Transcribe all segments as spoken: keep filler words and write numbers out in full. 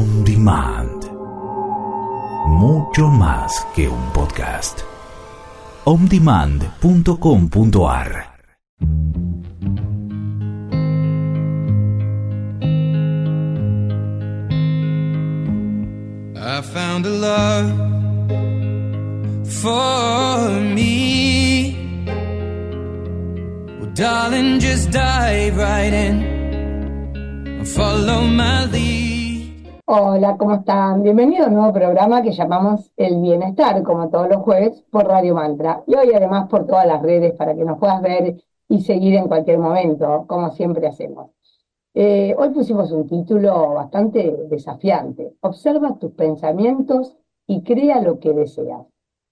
On Demand. Mucho más que un podcast. on demand punto com punto a r. I found a love for me. Well, darling, just dive right in and follow my lead. Hola, ¿cómo están? Bienvenido a un nuevo programa que llamamos El Bienestar, como todos los jueves, por Radio Mantra. Y hoy además por todas las redes para que nos puedas ver y seguir en cualquier momento, como siempre hacemos. Eh, hoy pusimos un título bastante desafiante. Observa tus pensamientos y crea lo que deseas.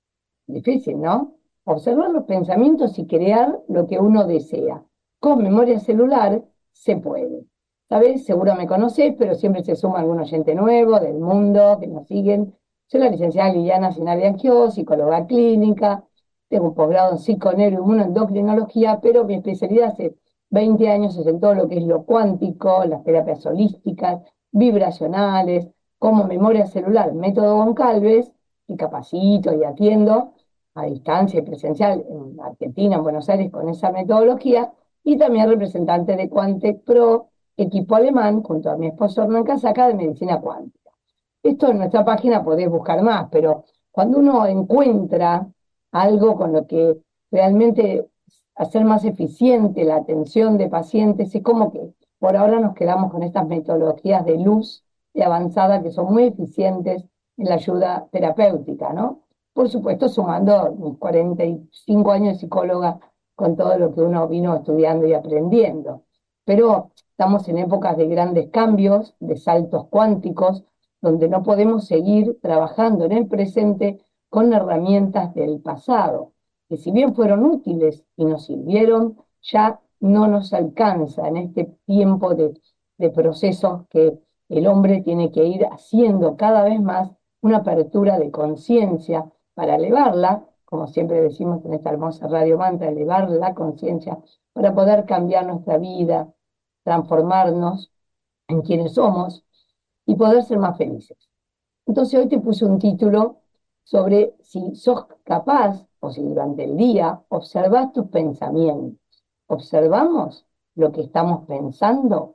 Difícil, ¿no? Observar los pensamientos y crear lo que uno desea. Con memoria celular se puede. ¿Sabes? Seguro me conocés, pero siempre se suma algún oyente nuevo del mundo que nos siguen. Soy la licenciada Liliana Sinari-Angió, psicóloga clínica. Tengo un posgrado en psiconeuroinmunoendocrinología, pero mi especialidad hace veinte años es en todo lo que es lo cuántico, las terapias holísticas, vibracionales, como memoria celular, método Goncalves, y capacito y atiendo a distancia y presencial en Argentina, en Buenos Aires, con esa metodología, y también representante de Quantec Pro, equipo alemán, junto a mi esposo Hernán Casaca, de medicina cuántica. Esto en nuestra página podés buscar más, pero cuando uno encuentra algo con lo que realmente hacer más eficiente la atención de pacientes, es como que por ahora nos quedamos con estas metodologías de luz, de avanzada, que son muy eficientes en la ayuda terapéutica, ¿no? Por supuesto, sumando mis cuarenta y cinco años de psicóloga con todo lo que uno vino estudiando y aprendiendo. Pero estamos en épocas de grandes cambios, de saltos cuánticos, donde no podemos seguir trabajando en el presente con herramientas del pasado, que si bien fueron útiles y nos sirvieron, ya no nos alcanza en este tiempo de, de procesos que el hombre tiene que ir haciendo cada vez más una apertura de conciencia para elevarla, como siempre decimos en esta hermosa Radio Mantra, elevar la conciencia para poder cambiar nuestra vida, transformarnos en quienes somos y poder ser más felices. Entonces hoy te puse un título sobre si sos capaz, o si durante el día, observás tus pensamientos. ¿Observamos lo que estamos pensando?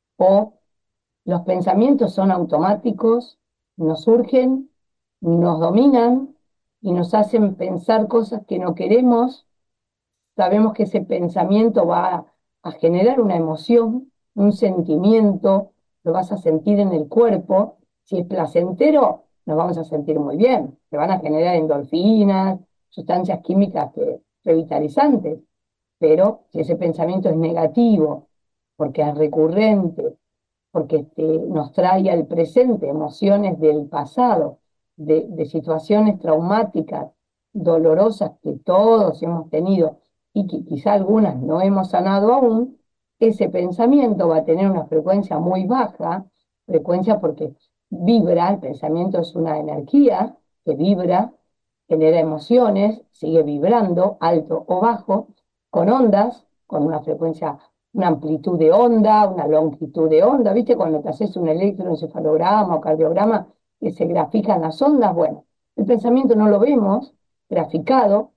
¿O los pensamientos son automáticos, nos surgen, nos dominan y nos hacen pensar cosas que no queremos? Sabemos que ese pensamiento va a, a generar una emoción, un sentimiento, lo vas a sentir en el cuerpo. Si es placentero, nos vamos a sentir muy bien. Se van a generar endorfinas, sustancias químicas que, revitalizantes. Pero si ese pensamiento es negativo, porque es recurrente, porque te, nos trae al presente emociones del pasado, de, de situaciones traumáticas, dolorosas que todos hemos tenido y que quizá algunas no hemos sanado aún, ese pensamiento va a tener una frecuencia muy baja, frecuencia porque vibra, el pensamiento es una energía que vibra, genera emociones, sigue vibrando, alto o bajo, con ondas, con una frecuencia, una amplitud de onda, una longitud de onda, ¿viste? Cuando te haces un electroencefalograma o cardiograma que se grafican las ondas, bueno, el pensamiento no lo vemos graficado,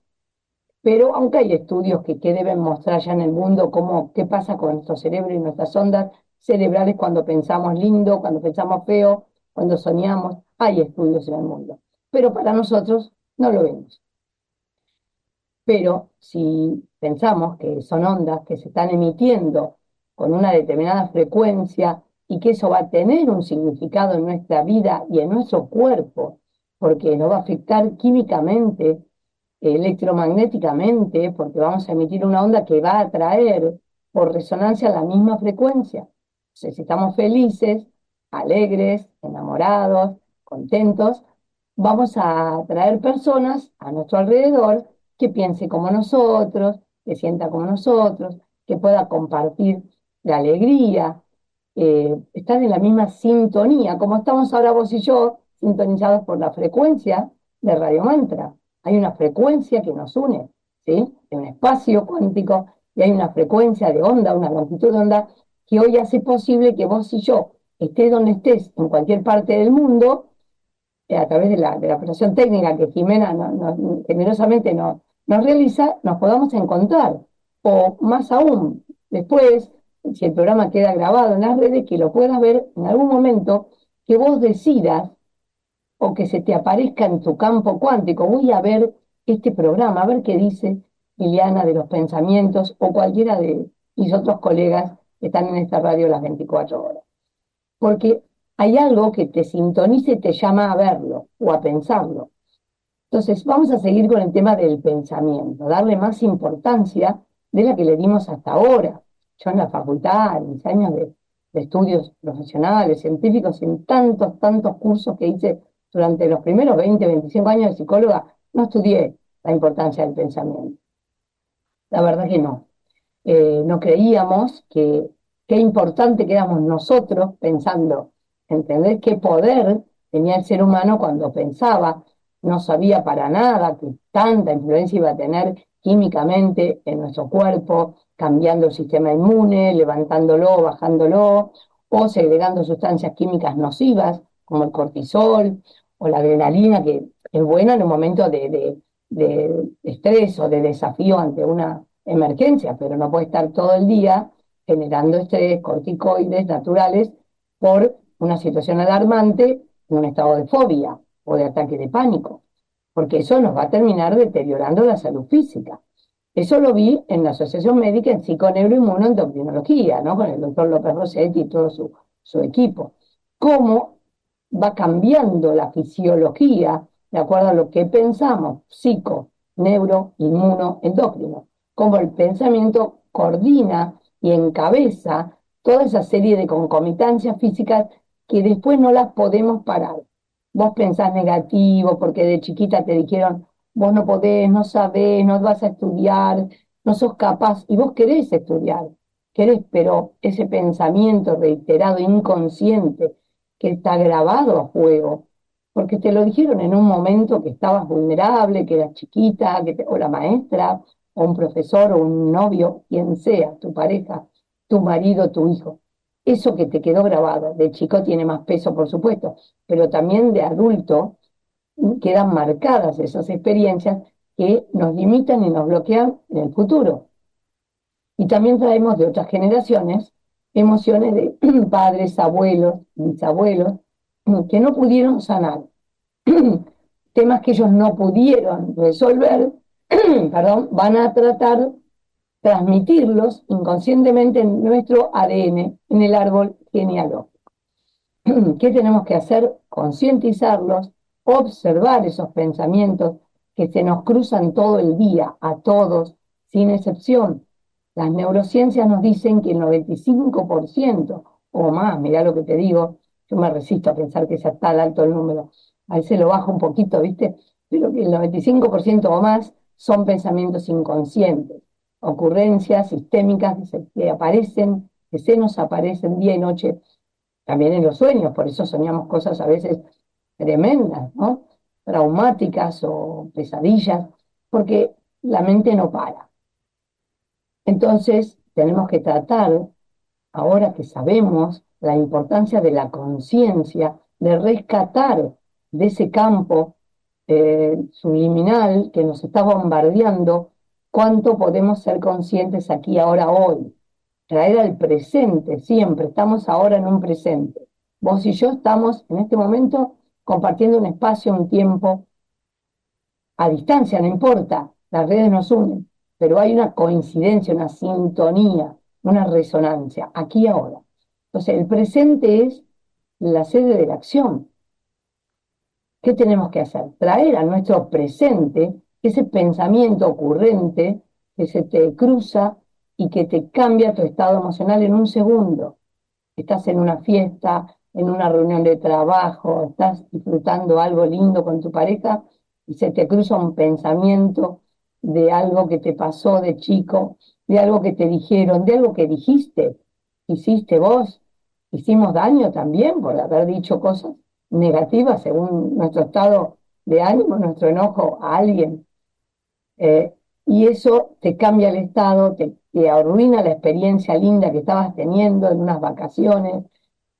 pero aunque hay estudios que, que deben mostrar ya en el mundo cómo, qué pasa con nuestro cerebro y nuestras ondas cerebrales cuando pensamos lindo, cuando pensamos feo, cuando soñamos, hay estudios en el mundo. Pero para nosotros no lo vemos. Pero si pensamos que son ondas que se están emitiendo con una determinada frecuencia y que eso va a tener un significado en nuestra vida y en nuestro cuerpo, porque nos va a afectar químicamente, electromagnéticamente, porque vamos a emitir una onda que va a atraer por resonancia la misma frecuencia. Entonces, si estamos felices, alegres, enamorados, contentos, vamos a atraer personas a nuestro alrededor que piense como nosotros, que sienta como nosotros, que pueda compartir la alegría, eh, estar en la misma sintonía, como estamos ahora vos y yo, sintonizados por la frecuencia de Radio Mantra. Hay una frecuencia que nos une, ¿sí? Hay un espacio cuántico y hay una frecuencia de onda, una longitud de onda, que hoy hace posible que vos y yo, estés donde estés, en cualquier parte del mundo, eh, a través de la, de la operación técnica que Jimena no- no- generosamente nos, nos realiza, nos podamos encontrar. O más aún, después, si el programa queda grabado en las redes, que lo puedas ver en algún momento, que vos decidas o que se te aparezca en tu campo cuántico. Voy a ver este programa, a ver qué dice Liliana de los pensamientos o cualquiera de mis otros colegas que están en esta radio las veinticuatro horas. Porque hay algo que te sintoniza y te llama a verlo o a pensarlo. Entonces, vamos a seguir con el tema del pensamiento, darle más importancia de la que le dimos hasta ahora. Yo en la facultad, en mis años de, de estudios profesionales, científicos, en tantos, tantos cursos que hice durante los primeros veinte, veinticinco años de psicóloga, no estudié la importancia del pensamiento. La verdad que no. Eh, no creíamos que qué importante que éramos nosotros pensando, entender qué poder tenía el ser humano cuando pensaba, no sabía para nada que tanta influencia iba a tener químicamente en nuestro cuerpo, cambiando el sistema inmune, levantándolo, bajándolo, o segregando sustancias químicas nocivas, como el cortisol o la adrenalina, que es buena en un momento de, de, de estrés o de desafío ante una emergencia, pero no puede estar todo el día generando estrés, corticoides naturales por una situación alarmante en un estado de fobia o de ataque de pánico, porque eso nos va a terminar deteriorando la salud física. Eso lo vi en la Asociación Médica en Psiconeuroinmunoendocrinología, ¿no? Con el doctor López Rossetti y todo su, su equipo. Cómo va cambiando la fisiología de acuerdo a lo que pensamos, psico, neuro, inmuno, endocrino. Cómo el pensamiento coordina y encabeza toda esa serie de concomitancias físicas que después no las podemos parar. Vos pensás negativo porque de chiquita te dijeron, vos no podés, no sabés, no vas a estudiar, no sos capaz, y vos querés estudiar, querés, pero ese pensamiento reiterado, inconsciente, que está grabado a fuego, porque te lo dijeron en un momento que estabas vulnerable, que eras chiquita, que te, o la maestra, o un profesor, o un novio, quien sea, tu pareja, tu marido, tu hijo. Eso que te quedó grabado, de chico tiene más peso, por supuesto, pero también de adulto quedan marcadas esas experiencias que nos limitan y nos bloquean en el futuro. Y también traemos de otras generaciones emociones de padres, abuelos, bisabuelos, que no pudieron sanar. Temas que ellos no pudieron resolver, perdón, van a tratar transmitirlos inconscientemente en nuestro A D N, en el árbol genealógico. ¿Qué tenemos que hacer? Concientizarlos, observar esos pensamientos que se nos cruzan todo el día, a todos, sin excepción. Las neurociencias nos dicen que el noventa y cinco por ciento o más, mirá lo que te digo, yo me resisto a pensar que sea tan alto el número, a veces lo bajo un poquito, ¿viste? Pero que el noventa y cinco por ciento o más son pensamientos inconscientes, ocurrencias sistémicas que, se, que aparecen, que se nos aparecen día y noche, también en los sueños, por eso soñamos cosas a veces tremendas, ¿no? Traumáticas o pesadillas, porque la mente no para. Entonces, tenemos que tratar, ahora que sabemos la importancia de la conciencia, de rescatar de ese campo eh, subliminal que nos está bombardeando, cuánto podemos ser conscientes aquí, ahora, hoy. Traer al presente, siempre, estamos ahora en un presente. Vos y yo estamos en este momento compartiendo un espacio, un tiempo, a distancia, no importa, las redes nos unen, pero hay una coincidencia, una sintonía, una resonancia, aquí y ahora. Entonces, el presente es la sede de la acción. ¿Qué tenemos que hacer? Traer a nuestro presente ese pensamiento ocurrente que se te cruza y que te cambia tu estado emocional en un segundo. Estás en una fiesta, en una reunión de trabajo, estás disfrutando algo lindo con tu pareja y se te cruza un pensamiento de algo que te pasó de chico, de algo que te dijeron, de algo que dijiste, hiciste vos, hicimos daño también por haber dicho cosas negativas según nuestro estado de ánimo, nuestro enojo a alguien. Eh, y eso te cambia el estado, te, te arruina la experiencia linda que estabas teniendo en unas vacaciones,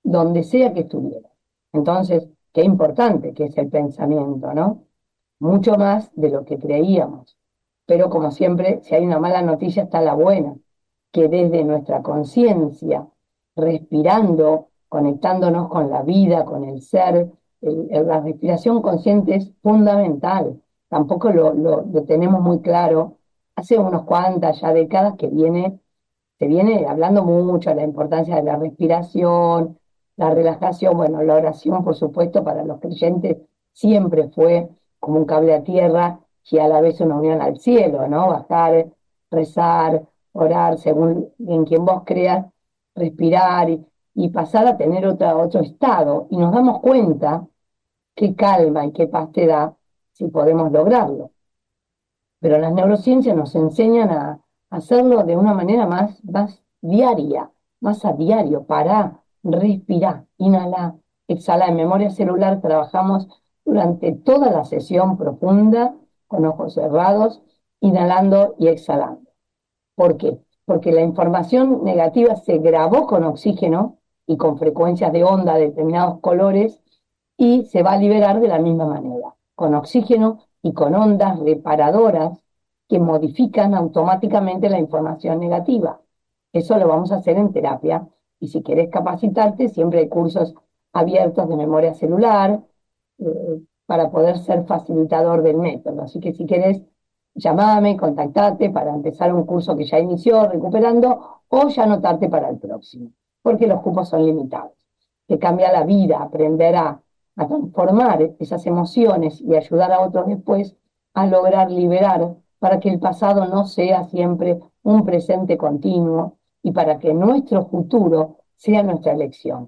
donde sea que estuvieras. Entonces, qué importante que es el pensamiento, ¿no? Mucho más de lo que creíamos. Pero como siempre, si hay una mala noticia, está la buena, que desde nuestra conciencia, respirando, conectándonos con la vida, con el ser, el, el, la respiración consciente es fundamental. Tampoco lo, lo, lo tenemos muy claro. Hace unos cuantas ya décadas que viene, se viene hablando mucho de la importancia de la respiración, la relajación. Bueno, la oración, por supuesto, para los creyentes siempre fue como un cable a tierra y a la vez una unión al cielo, ¿no? Bajar, rezar, orar, según en quien vos creas, respirar y, y pasar a tener otra, otro estado. Y nos damos cuenta qué calma y qué paz te da si podemos lograrlo. Pero las neurociencias nos enseñan a hacerlo de una manera más, más diaria, más a diario. Pará, respirá, inhalá, exhalá. En memoria celular trabajamos durante toda la sesión profunda, con ojos cerrados, inhalando y exhalando. ¿Por qué? Porque la información negativa se grabó con oxígeno y con frecuencias de onda de determinados colores y se va a liberar de la misma manera, con oxígeno y con ondas reparadoras que modifican automáticamente la información negativa. Eso lo vamos a hacer en terapia y si querés capacitarte, siempre hay cursos abiertos de memoria celular eh, para poder ser facilitador del método. Así que si querés, llamame, contactate para empezar un curso que ya inició recuperando o ya anotarte para el próximo, porque los cupos son limitados. Te cambia la vida aprender a, a transformar esas emociones y ayudar a otros después a lograr liberar para que el pasado no sea siempre un presente continuo y para que nuestro futuro sea nuestra elección.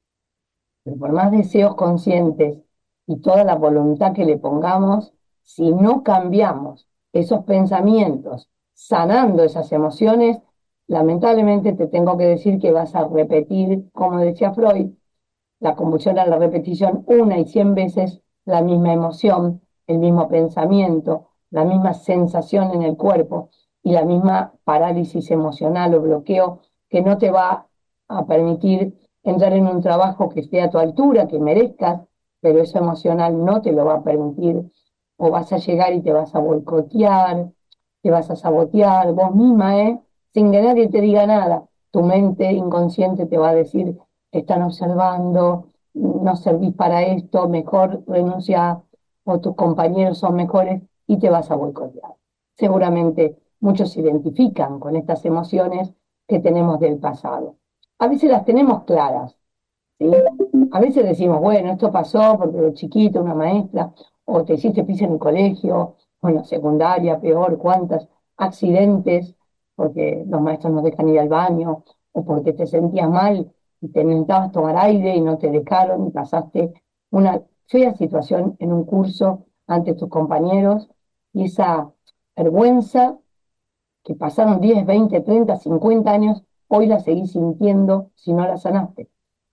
Pero por más deseos conscientes y toda la voluntad que le pongamos, si no cambiamos esos pensamientos, sanando esas emociones, lamentablemente te tengo que decir que vas a repetir, como decía Freud, la convulsión a la repetición una y cien veces la misma emoción, el mismo pensamiento, la misma sensación en el cuerpo y la misma parálisis emocional o bloqueo que no te va a permitir entrar en un trabajo que esté a tu altura, que merezcas, pero eso emocional no te lo va a permitir, o vas a llegar y te vas a boicotear, te vas a sabotear vos misma, ¿eh? Sin que nadie te diga nada. Tu mente inconsciente te va a decir, te están observando, no servís para esto, mejor renuncia, o tus compañeros son mejores, y te vas a boicotear. Seguramente muchos se identifican con estas emociones que tenemos del pasado. A veces las tenemos claras, ¿sí? A veces decimos, bueno, esto pasó porque de chiquito una maestra, o te hiciste pis en el colegio, o en la secundaria, peor, cuántas accidentes, porque los maestros no dejan ir al baño, o porque te sentías mal y te necesitabas tomar aire y no te dejaron y pasaste una fea situación en un curso ante tus compañeros, y esa vergüenza que pasaron diez, veinte, treinta, cincuenta años, hoy la seguís sintiendo si no la sanaste.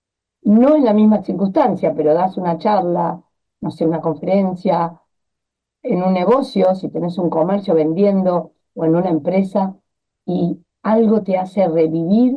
No en la misma circunstancia, pero das una charla, no sé, una conferencia, en un negocio, si tenés un comercio vendiendo o en una empresa, y algo te hace revivir,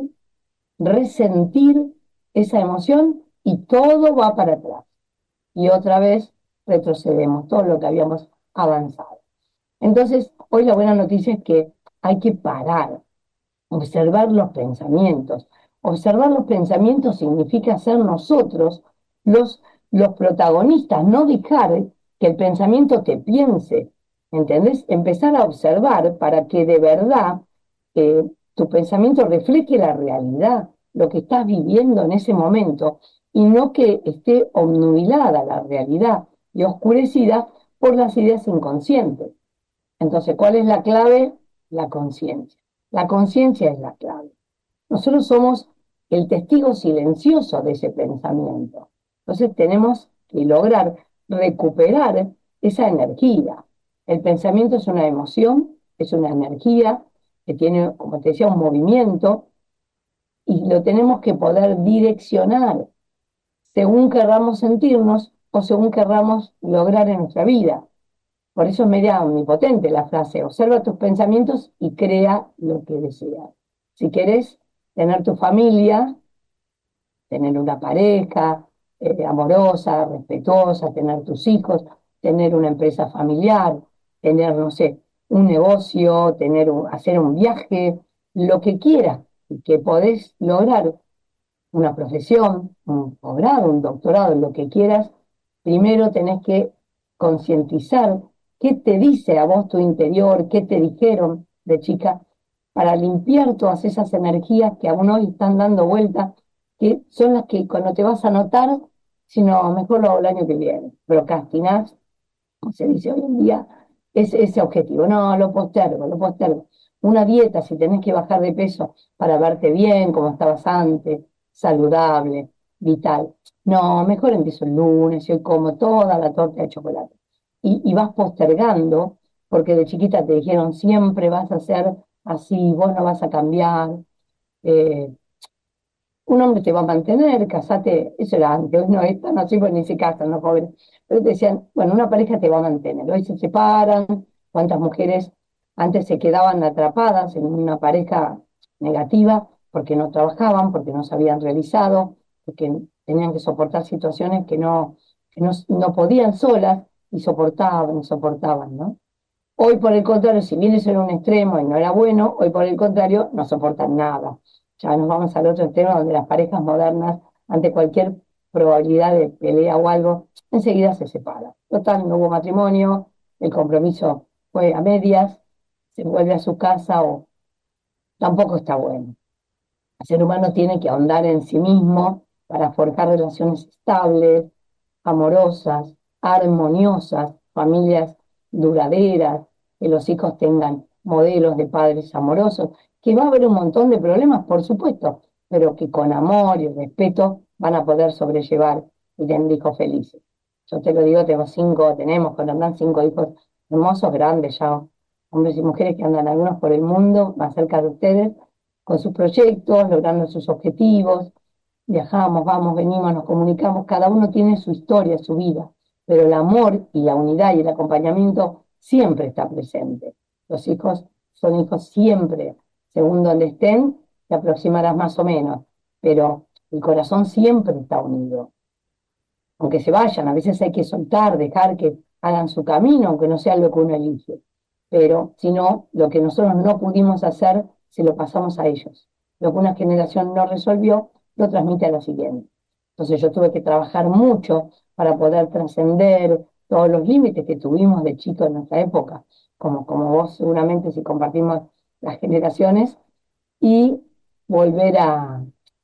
resentir esa emoción y todo va para atrás. Y otra vez retrocedemos todo lo que habíamos avanzado. Entonces, hoy la buena noticia es que hay que parar, observar los pensamientos. Observar los pensamientos significa ser nosotros los, los protagonistas, no dejar que el pensamiento te piense, ¿entendés? Empezar a observar para que de verdad eh, tu pensamiento refleje la realidad, lo que estás viviendo en ese momento, y no que esté obnubilada la realidad y oscurecida por las ideas inconscientes. Entonces, ¿cuál es la clave? La conciencia. La conciencia es la clave. Nosotros somos el testigo silencioso de ese pensamiento. Entonces tenemos que lograr recuperar esa energía. El pensamiento es una emoción, es una energía que tiene, como te decía, un movimiento, y lo tenemos que poder direccionar según querramos sentirnos o según querramos lograr en nuestra vida. Por eso es media omnipotente la frase, observa tus pensamientos y crea lo que deseas. Si querés tener tu familia, tener una pareja eh, amorosa, respetuosa, tener tus hijos, tener una empresa familiar, tener, no sé, un negocio, tener un- hacer un viaje, lo que quieras, y que podés lograr una profesión, un posgrado, un doctorado, lo que quieras, primero tenés que concientizar qué te dice a vos tu interior, qué te dijeron de chica, para limpiar todas esas energías que aún hoy están dando vuelta, que son las que cuando te vas a notar, sino mejor lo hago el año que viene, procrastinás, como se dice hoy en día, es ese objetivo. No, lo postergo, lo postergo. Una dieta, si tenés que bajar de peso para verte bien, como estabas antes, saludable, vital. No, mejor empiezo el lunes, y hoy como toda la torta de chocolate. Y, y vas postergando, porque de chiquita te dijeron siempre vas a ser así, vos no vas a cambiar. eh, un hombre te va a mantener, casate, eso era antes, hoy no es tan así, porque ni se casan los jóvenes. Pero te decían, bueno, una pareja te va a mantener, hoy se separan, cuántas mujeres antes se quedaban atrapadas en una pareja negativa porque no trabajaban, porque no se habían realizado, porque tenían que soportar situaciones que no, que no, no podían solas y soportaban y soportaban, ¿no? Hoy, por el contrario, si bien eso era un extremo y no era bueno, hoy, por el contrario, no soportan nada. Ya nos vamos al otro extremo donde las parejas modernas, ante cualquier probabilidad de pelea o algo, enseguida se separan. Total, no hubo matrimonio, el compromiso fue a medias, se vuelve a su casa o tampoco está bueno. El ser humano tiene que ahondar en sí mismo para forjar relaciones estables, amorosas, armoniosas, familias duraderas, que los hijos tengan modelos de padres amorosos, que va a haber un montón de problemas, por supuesto, pero que con amor y respeto van a poder sobrellevar y tener hijos felices. Yo te lo digo, tengo cinco, tenemos, cuando andan cinco hijos hermosos, grandes ya, hombres y mujeres que andan algunos por el mundo, más cerca de ustedes, con sus proyectos, logrando sus objetivos. Viajamos, vamos, venimos, nos comunicamos, cada uno tiene su historia, su vida, pero el amor y la unidad y el acompañamiento siempre está presente. Los hijos son hijos siempre, según donde estén, te aproximarás más o menos, pero el corazón siempre está unido. Aunque se vayan, a veces hay que soltar, dejar que hagan su camino, aunque no sea lo que uno elige. Pero si no, lo que nosotros no pudimos hacer, se lo pasamos a ellos. Lo que una generación no resolvió, lo transmite a la siguiente. Entonces yo tuve que trabajar mucho para poder trascender todos los límites que tuvimos de chicos en nuestra época, como, como vos seguramente si compartimos las generaciones, y volver a,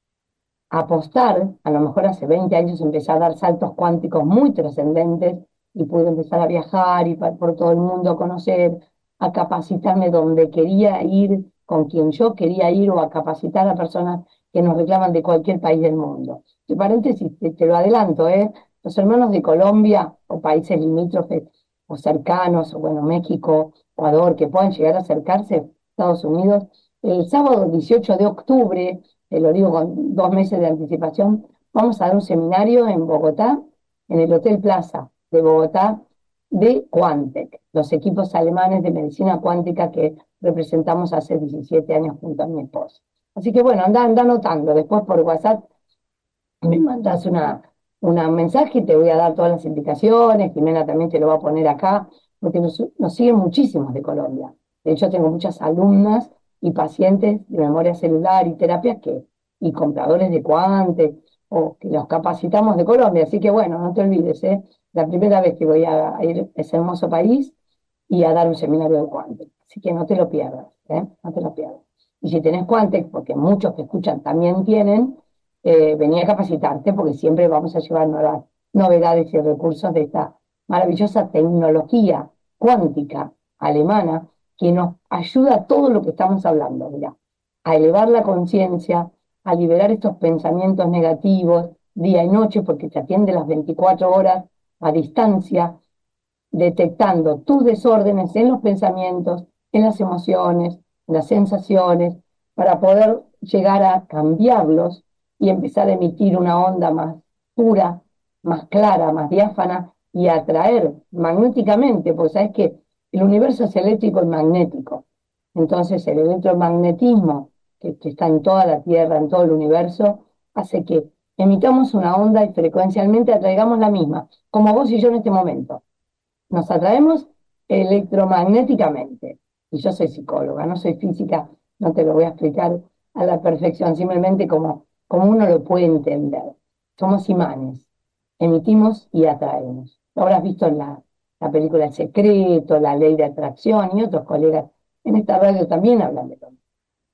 apostar, a lo mejor hace veinte años empecé a dar saltos cuánticos muy trascendentes y pude empezar a viajar y por todo el mundo a conocer, a capacitarme donde quería ir, con quien yo quería ir o a capacitar a personas que nos reclaman de cualquier país del mundo. De paréntesis, te, te lo adelanto, ¿eh? Los hermanos de Colombia o países limítrofes o cercanos, o bueno, México, Ecuador, que puedan llegar a acercarse, Estados Unidos, el sábado dieciocho de octubre, te lo digo con dos meses de anticipación, vamos a dar un seminario en Bogotá, en el Hotel Plaza de Bogotá, de Quantec, los equipos alemanes de medicina cuántica que representamos hace diecisiete años junto a mi esposa. Así que bueno, anda, anda anotando, después por WhatsApp me mandas una, una mensaje y te voy a dar todas las indicaciones, Jimena también te lo va a poner acá, porque nos, nos siguen muchísimos de Colombia. De hecho, tengo muchas alumnas y pacientes de memoria celular y terapias que, y compradores de Quante, o que los capacitamos de Colombia. Así que bueno, no te olvides, ¿eh? La primera vez que voy a, a ir a ese hermoso país y a dar un seminario de Quante. Así que no te lo pierdas, ¿eh? No te lo pierdas. Y si tenés Quante, porque muchos que escuchan también tienen, eh, venía a capacitarte porque siempre vamos a llevar nuevas novedades y recursos de esta maravillosa tecnología cuántica alemana que nos ayuda a todo lo que estamos hablando, mira, a elevar la conciencia, a liberar estos pensamientos negativos día y noche porque te atiende las veinticuatro horas a distancia, detectando tus desórdenes en los pensamientos, en las emociones, en las sensaciones, para poder llegar a cambiarlos y empezar a emitir una onda más pura, más clara, más diáfana y atraer magnéticamente, porque sabes que el universo es eléctrico y magnético. Entonces el electromagnetismo que, que está en toda la Tierra, en todo el universo, hace que emitamos una onda y frecuencialmente atraigamos la misma, como vos y yo en este momento. Nos atraemos electromagnéticamente. Y yo soy psicóloga, no soy física, no te lo voy a explicar a la perfección, simplemente como, como uno lo puede entender. Somos imanes, emitimos y atraemos. Lo habrás visto en la, la película El Secreto, La Ley de Atracción, y otros colegas en esta radio también hablan de lo mismo.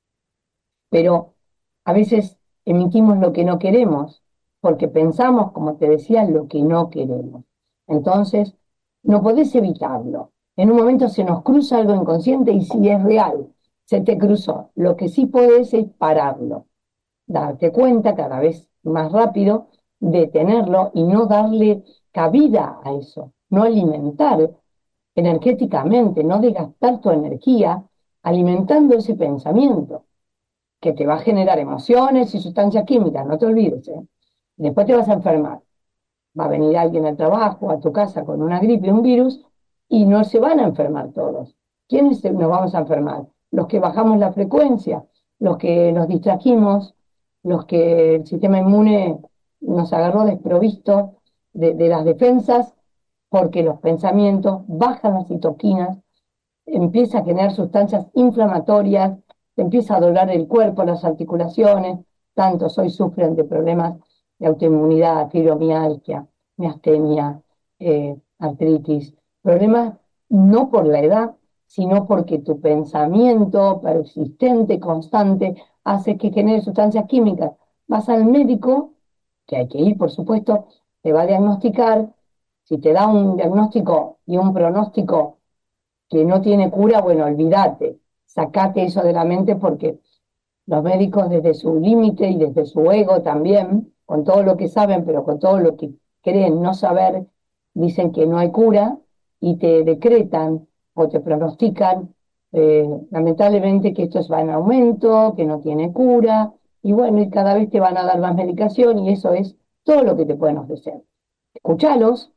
Pero a veces emitimos lo que no queremos, porque pensamos, como te decía, lo que no queremos. Entonces, no podés evitarlo. En un momento se nos cruza algo inconsciente y si es real, se te cruzó. Lo que sí podés es pararlo, darte cuenta cada vez más rápido, detenerlo y no darle cabida a eso, no alimentar energéticamente, no desgastar tu energía alimentando ese pensamiento que te va a generar emociones y sustancias químicas, no te olvides, ¿eh? Después te vas a enfermar. Va a venir alguien al trabajo, a tu casa con una gripe, un virus, y no se van a enfermar todos. ¿Quiénes nos vamos a enfermar? Los que bajamos la frecuencia, los que nos distrajimos, los que el sistema inmune nos agarró desprovisto de, de las defensas, porque los pensamientos bajan las citoquinas, empieza a generar sustancias inflamatorias, te empieza a doler el cuerpo, las articulaciones, tantos hoy sufren de problemas de autoinmunidad, fibromialgia, miastenia, eh, artritis, problemas no por la edad, sino porque tu pensamiento persistente, constante, hace que genere sustancias químicas. Vas al médico, que hay que ir, por supuesto, te va a diagnosticar, si te da un diagnóstico y un pronóstico que no tiene cura, bueno, olvídate, sacate eso de la mente porque los médicos desde su límite y desde su ego también, con todo lo que saben, pero con todo lo que creen no saber, dicen que no hay cura y te decretan o te pronostican, eh, lamentablemente, que esto va en aumento, que no tiene cura, y bueno, y cada vez te van a dar más medicación y eso es todo lo que te pueden ofrecer. Escuchalos,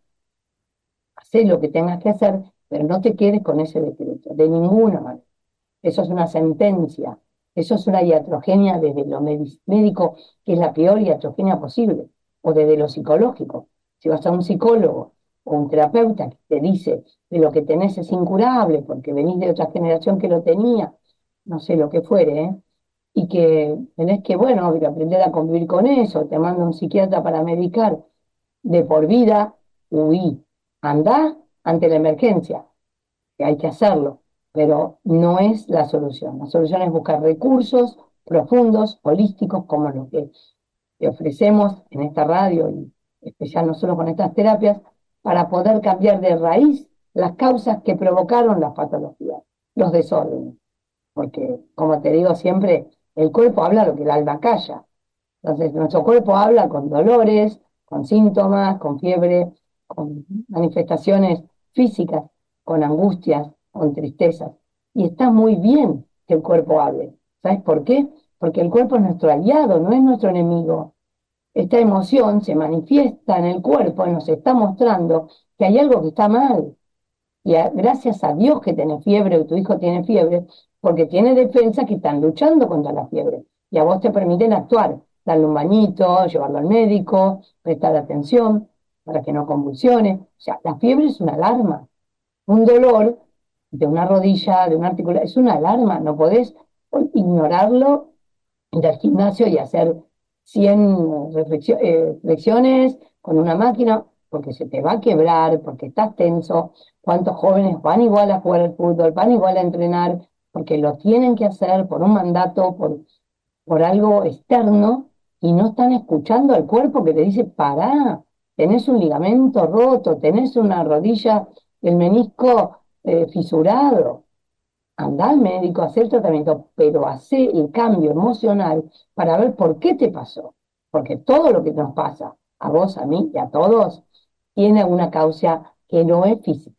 hacé lo que tengas que hacer, pero no te quedes con ese decreto, de ninguna manera. Eso es una sentencia, eso es una iatrogenia desde lo médico, que es la peor iatrogenia posible, o desde lo psicológico. Si vas a un psicólogo o un terapeuta que te dice que lo que tenés es incurable, porque venís de otra generación que lo tenía, no sé lo que fuere, ¿eh? Y que tenés que, bueno, aprender a convivir con eso, te manda un psiquiatra para medicar de por vida, huí, andá ante la emergencia, que hay que hacerlo, pero no es la solución. La solución es buscar recursos profundos, holísticos, como los que te ofrecemos en esta radio, y especial nosotros con estas terapias, para poder cambiar de raíz las causas que provocaron las patologías, los desórdenes. Porque, como te digo siempre, el cuerpo habla lo que el alma calla. Entonces, nuestro cuerpo habla con dolores, con síntomas, con fiebre, con manifestaciones físicas, con angustias, con tristezas. Y está muy bien que el cuerpo hable. ¿Sabes por qué? Porque el cuerpo es nuestro aliado, no es nuestro enemigo. Esta emoción se manifiesta en el cuerpo y nos está mostrando que hay algo que está mal. Y a, gracias a Dios que tenés fiebre o tu hijo tiene fiebre, porque tiene defensas que están luchando contra la fiebre. Y a vos te permiten actuar, darle un bañito, llevarlo al médico, prestar atención para que no convulsione. O sea, la fiebre es una alarma. Un dolor de una rodilla, de una articulación, es una alarma. No podés ignorarlo, ir al gimnasio y hacer cien eh, flexiones con una máquina, porque se te va a quebrar, porque estás tenso. ¿Cuántos jóvenes van igual a jugar al fútbol, van igual a entrenar, porque lo tienen que hacer por un mandato, por, por algo externo, y no están escuchando al cuerpo que te dice, pará, tenés un ligamento roto, tenés una rodilla, el menisco eh, fisurado? Anda al médico, hacer el tratamiento, pero hace el cambio emocional para ver por qué te pasó. Porque todo lo que nos pasa, a vos, a mí y a todos, tiene una causa que no es física.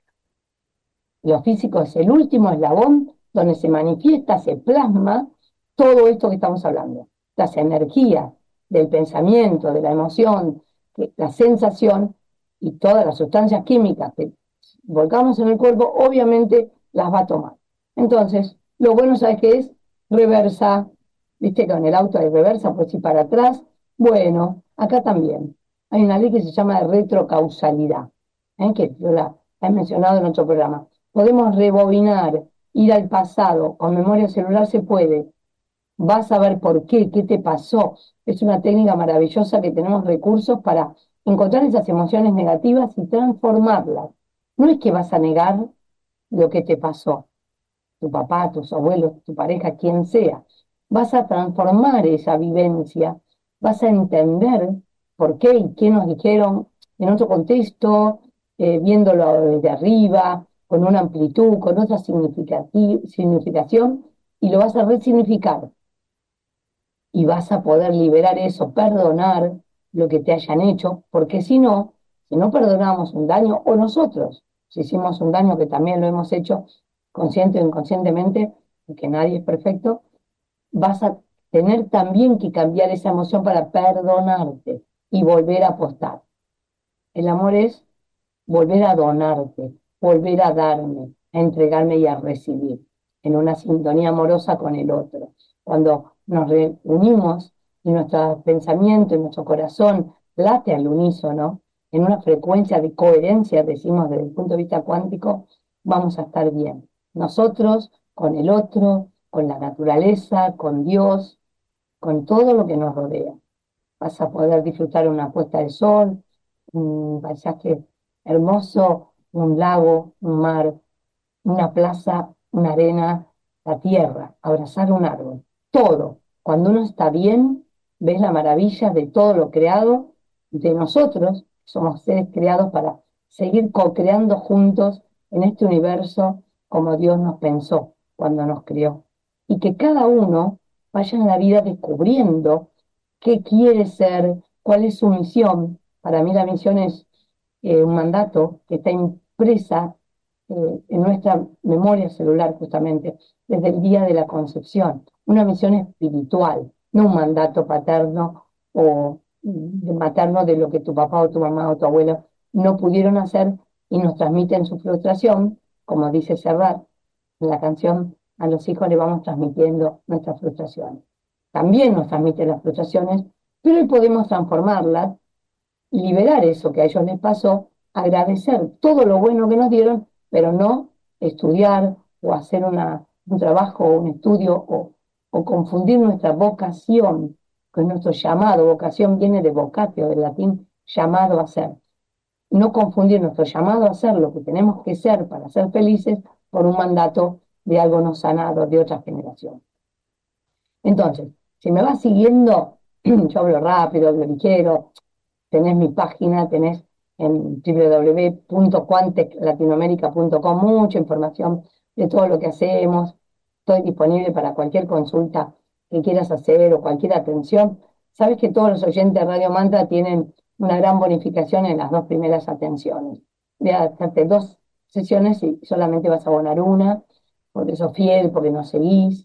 Lo físico es el último eslabón donde se manifiesta, se plasma todo esto que estamos hablando. Las energías del pensamiento, de la emoción, la sensación y todas las sustancias químicas que volcamos en el cuerpo, obviamente las va a tomar. Entonces, lo bueno, ¿sabes qué es? Reversa. Viste que en el auto hay reversa, pues ir para atrás. Bueno, Acá también hay una ley que se llama de retrocausalidad, ¿eh? Que yo la he mencionado en otro programa. Podemos rebobinar, ir al pasado, con memoria celular se puede. Vas a ver por qué, qué te pasó. Es una técnica maravillosa que tenemos recursos para encontrar esas emociones negativas y transformarlas. No es que vas a negar lo que te pasó, tu papá, tus abuelos, tu pareja, quien sea. Vas a transformar esa vivencia, vas a entender por qué y qué nos dijeron en otro contexto, eh, viéndolo desde arriba, con una amplitud, con otra significación, y lo vas a resignificar. Y vas a poder liberar eso, perdonar lo que te hayan hecho, porque si no, si no perdonamos un daño, o nosotros, si hicimos un daño que también lo hemos hecho, consciente o inconscientemente, porque nadie es perfecto, vas a tener también que cambiar esa emoción para perdonarte y volver a apostar. El amor es volver a donarte, volver a darme, a entregarme y a recibir, en una sintonía amorosa con el otro. Cuando nos reunimos y nuestro pensamiento y nuestro corazón late al unísono, en una frecuencia de coherencia, decimos desde el punto de vista cuántico, vamos a estar bien. Nosotros, con el otro, con la naturaleza, con Dios, con todo lo que nos rodea. Vas a poder disfrutar una puesta de sol, un paisaje hermoso, un lago, un mar, una plaza, una arena, la tierra, abrazar un árbol, todo. Cuando uno está bien, ves la maravilla de todo lo creado, de nosotros, somos seres creados para seguir co-creando juntos en este universo como Dios nos pensó cuando nos creó. Y que cada uno vaya en la vida descubriendo qué quiere ser, cuál es su misión. Para mí la misión es eh, un mandato que está impresa eh, en nuestra memoria celular justamente, desde el día de la concepción, una misión espiritual, no un mandato paterno o mm, materno de lo que tu papá o tu mamá o tu abuelo no pudieron hacer y nos transmiten su frustración, como dice Serrat en la canción, a los hijos le vamos transmitiendo nuestras frustraciones. También nos transmiten las frustraciones, pero hoy podemos transformarlas, liberar eso que a ellos les pasó, agradecer todo lo bueno que nos dieron, pero no estudiar o hacer una, un trabajo o un estudio o, o confundir nuestra vocación con nuestro llamado. Vocación viene de vocatio, del latín llamado a ser. No confundir nuestro llamado a ser lo que tenemos que ser para ser felices por un mandato de algo no sanado de otra generación. Entonces, si me vas siguiendo, yo hablo rápido, hablo ligero, tenés mi página, tenés en w w w punto quantec latinoamerica punto com mucha información de todo lo que hacemos. Estoy disponible para cualquier consulta que quieras hacer o cualquier atención. Sabes que todos los oyentes de Radio Mantra tienen una gran bonificación en las dos primeras atenciones. Voy a hacerte dos sesiones y solamente vas a abonar una, porque sos fiel, porque nos seguís,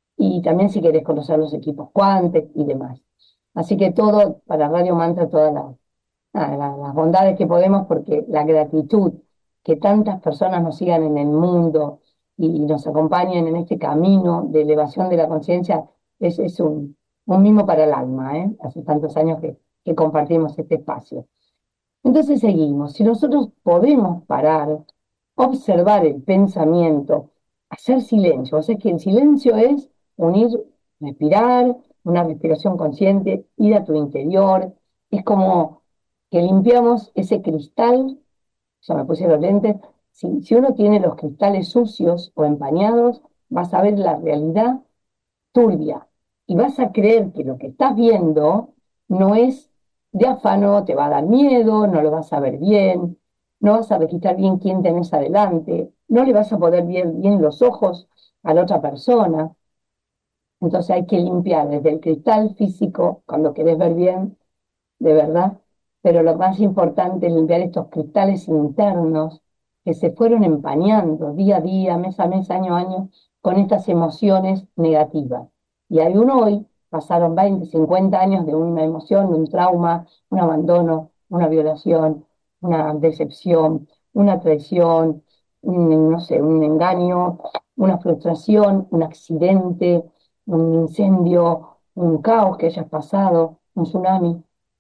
y también si querés conocer los equipos Quantec y demás. Así que todo para Radio Mantra, todas las, nada, las, las bondades que podemos, porque la gratitud que tantas personas nos sigan en el mundo y nos acompañen en este camino de elevación de la conciencia es, es un, un mimo para el alma, ¿eh? Hace tantos años que, que compartimos este espacio. Entonces seguimos. Si nosotros podemos parar, observar el pensamiento, hacer silencio, o sea que el silencio es unir, respirar, una respiración consciente, ir a tu interior, es como que limpiamos ese cristal, ya me puse los lentes, si, si uno tiene los cristales sucios o empañados, vas a ver la realidad turbia y vas a creer que lo que estás viendo no es de afano, te va a dar miedo, no lo vas a ver bien, no vas a registrar bien quién tenés adelante, no le vas a poder ver bien los ojos a la otra persona. Entonces hay que limpiar desde el cristal físico, cuando querés ver bien, de verdad, pero lo más importante es limpiar estos cristales internos que se fueron empañando día a día, mes a mes, año a año, con estas emociones negativas. Y hay uno hoy, pasaron veinte, cincuenta años de una emoción, de un trauma, un abandono, una violación, una decepción, una traición, un, no sé, un engaño, una frustración, un accidente, un incendio, un caos que hayas pasado, un tsunami.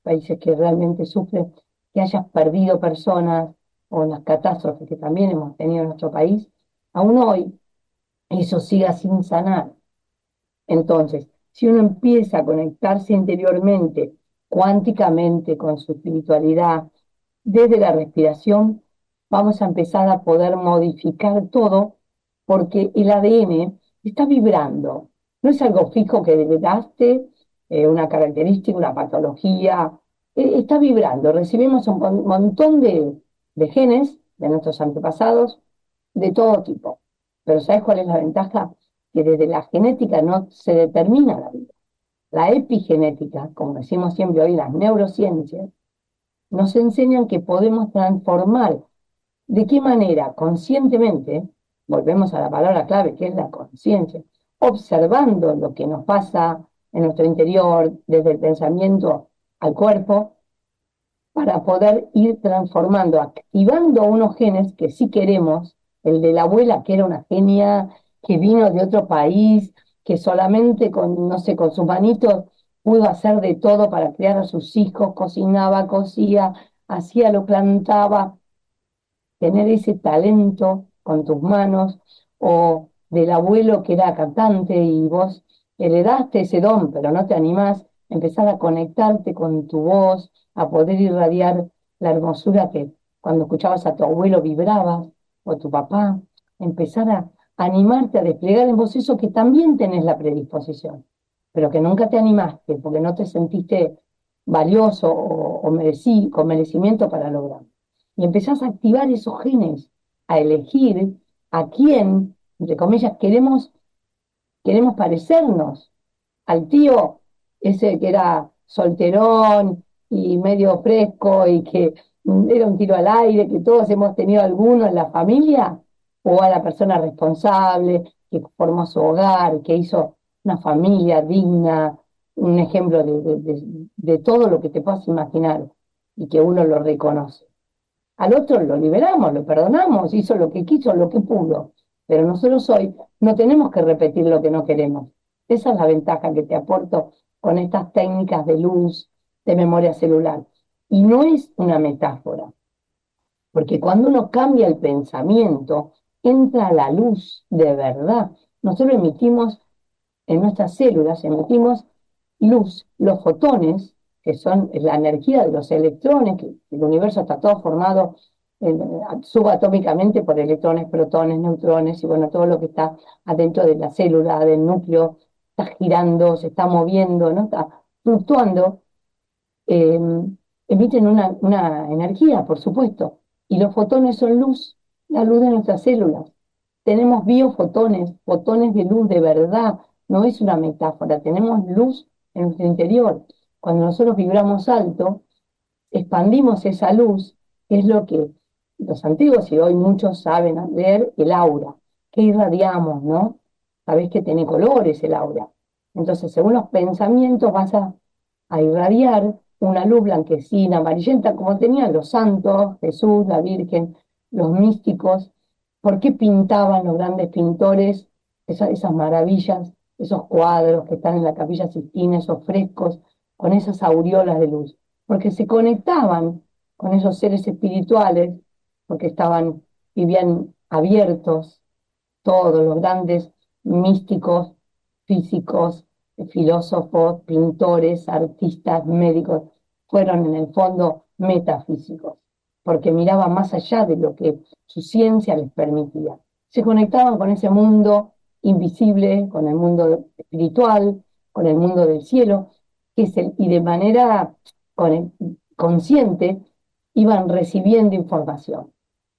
países que realmente sufren, que hayas perdido personas o las catástrofes que también hemos tenido en nuestro país, aún hoy eso siga sin sanar. Entonces, si uno empieza a conectarse interiormente, cuánticamente, con su espiritualidad, desde la respiración, vamos a empezar a poder modificar todo, porque el A D N está vibrando. No es algo fijo que heredaste, eh, una característica, una patología. Eh, está vibrando. Recibimos un mon- montón de, de genes de nuestros antepasados, de todo tipo. Pero ¿sabes cuál es la ventaja? Que desde la genética no se determina la vida. La epigenética, como decimos siempre hoy, las neurociencias, nos enseñan que podemos transformar. ¿De qué manera? Conscientemente, volvemos a la palabra clave, que es la conciencia, observando lo que nos pasa en nuestro interior, desde el pensamiento al cuerpo, para poder ir transformando, activando unos genes que sí queremos, el de la abuela, que era una genia, que vino de otro país, que solamente con, no sé, con sus manitos pudo hacer de todo para criar a sus hijos, cocinaba, cosía, hacía, lo plantaba, tener ese talento con tus manos, o del abuelo que era cantante y vos heredaste ese don, pero no te animás, empezar a conectarte con tu voz, a poder irradiar la hermosura que cuando escuchabas a tu abuelo vibrabas, o tu papá, empezar a animarte a desplegar en vos eso que también tenés la predisposición, pero que nunca te animaste porque no te sentiste valioso o, o merecí, con merecimiento para lograrlo. Y empezás a activar esos genes, a elegir a quién, entre comillas, queremos, queremos parecernos. Al tío ese que era solterón y medio fresco y que era un tiro al aire, que todos hemos tenido alguno en la familia, o a la persona responsable que formó su hogar, que hizo una familia digna, un ejemplo de, de, de, de todo lo que te puedas imaginar y que uno lo reconoce. Al otro lo liberamos, lo perdonamos, hizo lo que quiso, lo que pudo. Pero nosotros hoy no tenemos que repetir lo que no queremos. Esa es la ventaja que te aporto con estas técnicas de luz, de memoria celular. Y no es una metáfora, porque cuando uno cambia el pensamiento, entra la luz de verdad. Nosotros emitimos en nuestras células, emitimos luz, los fotones, que son la energía de los electrones, que el universo está todo formado eh, subatómicamente por electrones, protones, neutrones, y bueno, todo lo que está adentro de la célula, del núcleo, está girando, se está moviendo, ¿no? Está fluctuando, eh, emiten una, una energía, por supuesto, y los fotones son luz, la luz de nuestras células. Tenemos biofotones, fotones de luz de verdad, no es una metáfora, tenemos luz en nuestro interior. Cuando nosotros vibramos alto, expandimos esa luz, que es lo que los antiguos y hoy muchos saben ver, el aura, que irradiamos, ¿no? Sabés que tiene colores el aura. Entonces, según los pensamientos, vas a, a irradiar una luz blanquecina, amarillenta, como tenían los santos, Jesús, la Virgen, los místicos. ¿Por qué pintaban los grandes pintores esa, esas maravillas, esos cuadros que están en la Capilla Sixtina, esos frescos, con esas aureolas de luz? Porque se conectaban con esos seres espirituales, porque estaban, vivían abiertos, todos los grandes místicos, físicos, filósofos, pintores, artistas, médicos, fueron en el fondo metafísicos, porque miraban más allá de lo que su ciencia les permitía. Se conectaban con ese mundo invisible, con el mundo espiritual, con el mundo del cielo, que es el, y de manera con, consciente iban recibiendo información.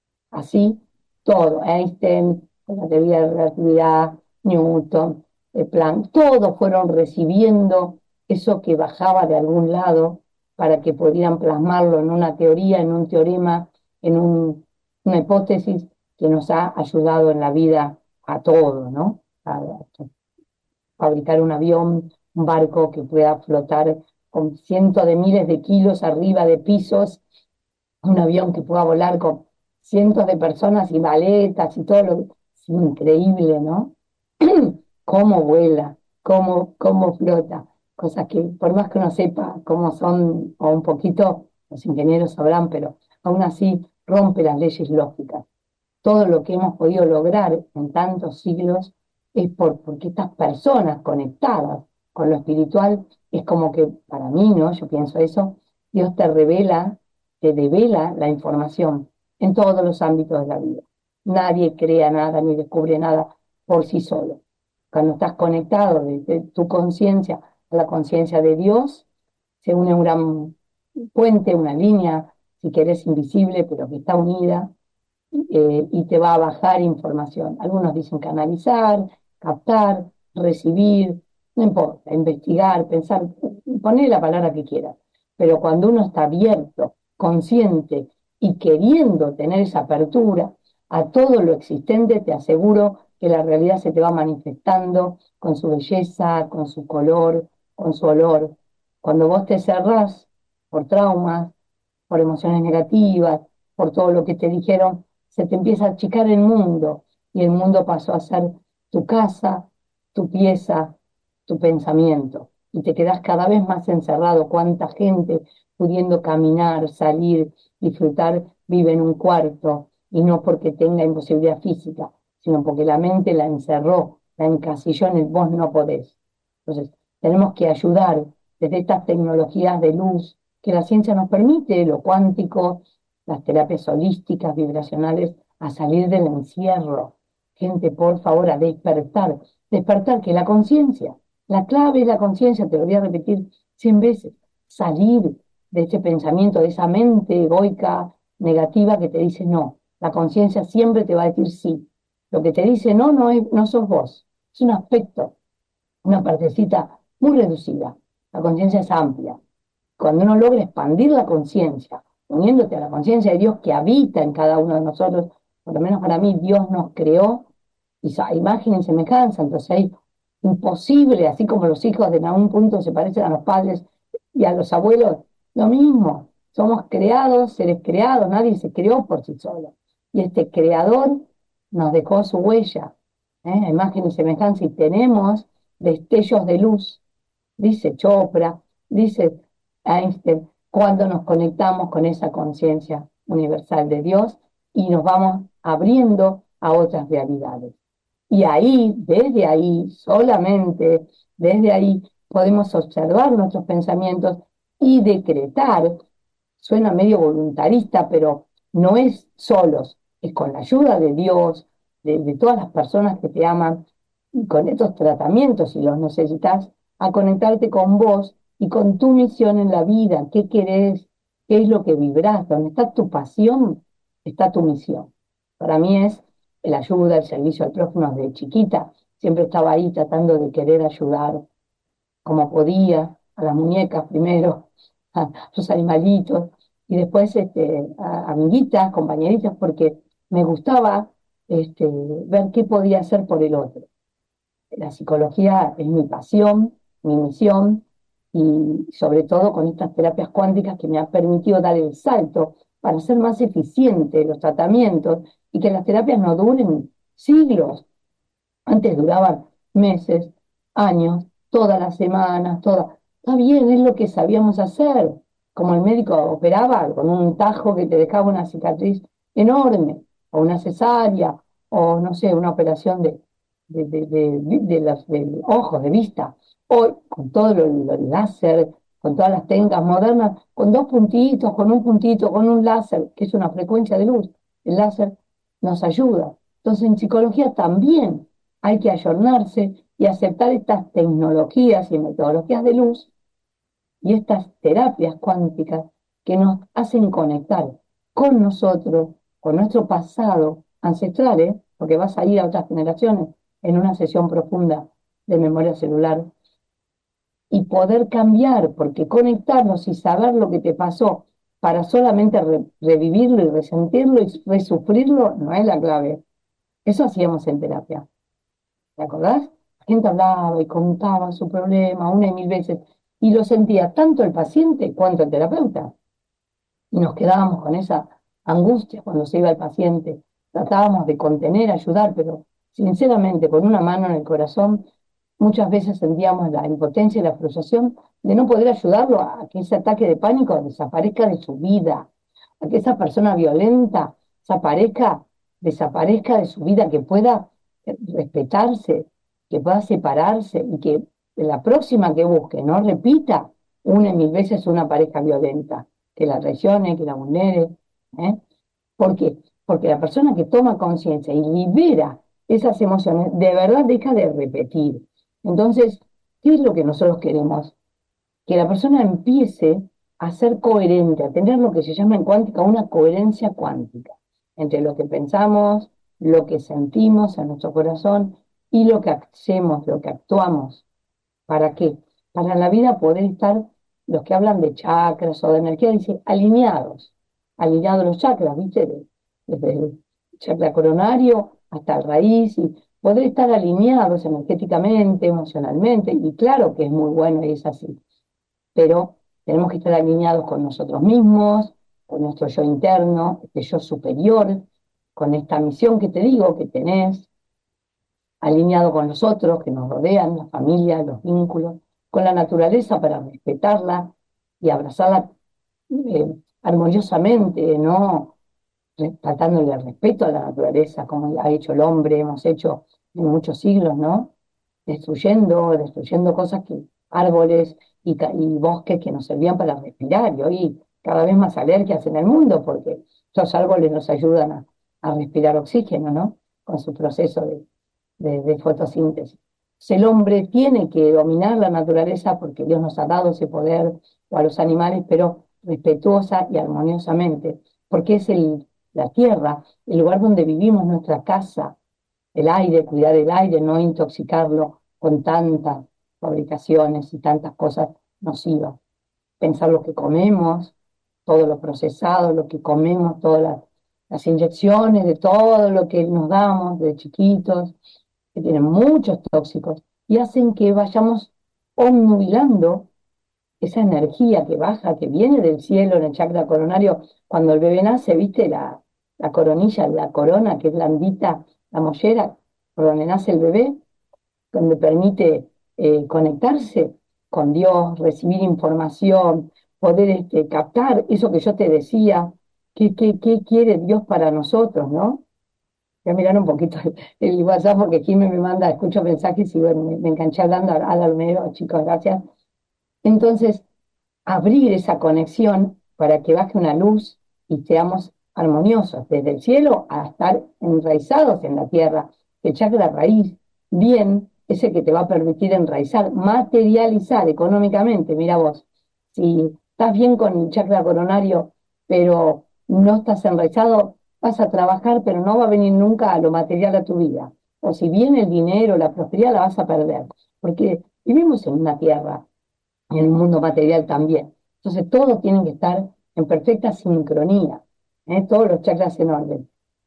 Así, todo, Einstein, la teoría de la relatividad, Newton, el Planck, todos fueron recibiendo eso que bajaba de algún lado para que pudieran plasmarlo en una teoría, en un teorema, en un, una hipótesis que nos ha ayudado en la vida a todos, ¿no? A, a fabricar un avión, un barco que pueda flotar con cientos de miles de kilos arriba de pisos, un avión que pueda volar con cientos de personas y maletas y todo lo que... Es increíble, ¿no? Cómo vuela, cómo, cómo flota. cosas que por más que uno sepa cómo son, o un poquito, los ingenieros sabrán, pero aún así rompe las leyes lógicas. Todo lo que hemos podido lograr en tantos siglos es por, porque estas personas conectadas con lo espiritual, es como que para mí, ¿no? Yo pienso eso, Dios te revela, te devela la información en todos los ámbitos de la vida. Nadie crea nada ni descubre nada por sí solo. Cuando estás conectado desde tu conciencia a la conciencia de Dios, se une un gran puente, una línea, si querés invisible, pero que está unida, eh, y te va a bajar información. Algunos dicen canalizar, captar, recibir, no importa, investigar, pensar, poner la palabra que quieras. Pero cuando uno está abierto, consciente y queriendo tener esa apertura a todo lo existente, te aseguro que la realidad se te va manifestando con su belleza, con su color, con su olor. Cuando vos te cerrás por traumas, por emociones negativas, por todo lo que te dijeron, se te empieza a achicar el mundo y el mundo pasó a ser tu casa, tu pieza, tu pensamiento. Y te quedás cada vez más encerrado. Cuánta gente pudiendo caminar, salir, disfrutar, vive en un cuarto y no porque tenga imposibilidad física, sino porque la mente la encerró, la encasilló en el vos no podés. Entonces, tenemos que ayudar desde estas tecnologías de luz que la ciencia nos permite, lo cuántico, las terapias holísticas, vibracionales, a salir del encierro. Gente, por favor, a despertar. Despertar, que la conciencia, la clave es la conciencia, te lo voy a repetir cien veces. Salir de ese pensamiento, de esa mente egoica, negativa que te dice no. La conciencia siempre te va a decir sí. Lo que te dice no, no, es, no sos vos. Es un aspecto, una partecita muy reducida. La conciencia es amplia. Cuando uno logra expandir la conciencia, uniéndote a la conciencia de Dios que habita en cada uno de nosotros, por lo menos para mí, Dios nos creó a imagen y semejanza, entonces es imposible, así como los hijos en algún punto se parecen a los padres y a los abuelos, lo mismo, somos creados, seres creados, nadie se creó por sí solo, y este creador nos dejó su huella, ¿eh? A imagen y semejanza, y tenemos destellos de luz, dice Chopra, dice Einstein, cuando nos conectamos con esa conciencia universal de Dios y nos vamos abriendo a otras realidades. Y ahí, desde ahí, solamente desde ahí, podemos observar nuestros pensamientos y decretar. Suena medio voluntarista, pero no es solos, es con la ayuda de Dios, de, de todas las personas que te aman, y con estos tratamientos, si los necesitas, a conectarte con vos y con tu misión en la vida, qué querés, qué es lo que vibrás, donde está tu pasión, está tu misión. Para mí es la ayuda, el servicio al prójimo desde chiquita, siempre estaba ahí tratando de querer ayudar como podía, a las muñecas primero, a los animalitos, y después este, a amiguitas, compañeritas, porque me gustaba este, ver qué podía hacer por el otro. La psicología es mi pasión, mi misión, y sobre todo con estas terapias cuánticas que me han permitido dar el salto para ser más eficiente los tratamientos y que las terapias no duren siglos. Antes duraban meses, años, todas las semanas, todas. Está bien, es lo que sabíamos hacer. Como el médico operaba con un tajo que te dejaba una cicatriz enorme, o una cesárea, o no sé, una operación de, de, de, de, de, de los de ojos, de vista. Hoy, con todo lo, lo láser, con todas las técnicas modernas, con dos puntitos, con un puntito, con un láser, que es una frecuencia de luz, el láser nos ayuda. Entonces, en psicología también hay que ayornarse y aceptar estas tecnologías y metodologías de luz y estas terapias cuánticas que nos hacen conectar con nosotros, con nuestro pasado ancestral, ¿eh? Porque vas a ir a otras generaciones en una sesión profunda de memoria celular y poder cambiar, porque conectarnos y saber lo que te pasó para solamente re revivirlo y resentirlo y resufrirlo no es la clave. Eso hacíamos en terapia. ¿Te acordás? La gente hablaba y contaba su problema una y mil veces y lo sentía tanto el paciente cuanto el terapeuta. Y nos quedábamos con esa angustia cuando se iba el paciente. Tratábamos de contener, ayudar, pero sinceramente con una mano en el corazón, muchas veces sentíamos la impotencia y la frustración de no poder ayudarlo a que ese ataque de pánico desaparezca de su vida, a que esa persona violenta desaparezca, desaparezca de su vida, que pueda respetarse, que pueda separarse y que la próxima que busque no repita una y mil veces una pareja violenta, que la traicione, que la vulnere. ¿eh? ¿Por qué? Porque la persona que toma conciencia y libera esas emociones, de verdad deja de repetir. Entonces, ¿qué es lo que nosotros queremos? Que la persona empiece a ser coherente, a tener lo que se llama en cuántica una coherencia cuántica entre lo que pensamos, lo que sentimos en nuestro corazón y lo que hacemos, lo que actuamos. ¿Para qué? Para en la vida poder estar, los que hablan de chakras o de energía, dicen alineados, alineados los chakras, ¿viste? De- Desde el chakra coronario hasta el raíz y poder estar alineados energéticamente, emocionalmente, y claro que es muy bueno y es así, pero tenemos que estar alineados con nosotros mismos, con nuestro yo interno, este yo superior, con esta misión que te digo que tenés, alineado con los otros que nos rodean, la familia, los vínculos, con la naturaleza para respetarla y abrazarla eh, armoniosamente, ¿no? Re- Tratándole el respeto a la naturaleza, como ha hecho el hombre, hemos hecho en muchos siglos, ¿no? Destruyendo, destruyendo cosas que, árboles y, ca- y bosques que nos servían para respirar, y hoy cada vez más alergias en el mundo, porque los árboles nos ayudan a, a respirar oxígeno, ¿no? Con su proceso de, de, de fotosíntesis. El hombre tiene que dominar la naturaleza porque Dios nos ha dado ese poder, o a los animales, pero respetuosa y armoniosamente, porque es el, la tierra, el lugar donde vivimos, nuestra casa, el aire, cuidar el aire, no intoxicarlo con tantas fabricaciones y tantas cosas nocivas. Pensar lo que comemos, todo lo procesado, lo que comemos, todas las, las inyecciones de todo lo que nos damos de chiquitos, que tienen muchos tóxicos y hacen que vayamos obnubilando esa energía que baja, que viene del cielo en el chakra coronario. Cuando el bebé nace, viste la, la coronilla, la corona, que es blandita, la mollera, por donde nace el bebé, donde permite eh, conectarse con Dios, recibir información, poder este, captar eso que yo te decía, qué, qué, qué quiere Dios para nosotros, ¿no? Voy a mirar un poquito el, el WhatsApp porque Jimmy me manda, escucho mensajes y bueno, me, me enganché hablando a, a Almero, chicos, gracias. Entonces, abrir esa conexión para que baje una luz y seamos armoniosos, desde el cielo a estar enraizados en la tierra. El chakra raíz, bien, ese que te va a permitir enraizar, materializar económicamente. Mira vos, si estás bien con el chakra coronario, pero no estás enraizado, vas a trabajar, pero no va a venir nunca a lo material a tu vida. O si viene el dinero, la prosperidad, la vas a perder, porque vivimos en una tierra en el mundo material también. Entonces todos tienen que estar en perfecta sincronía, ¿eh? Todos los chakras en orden.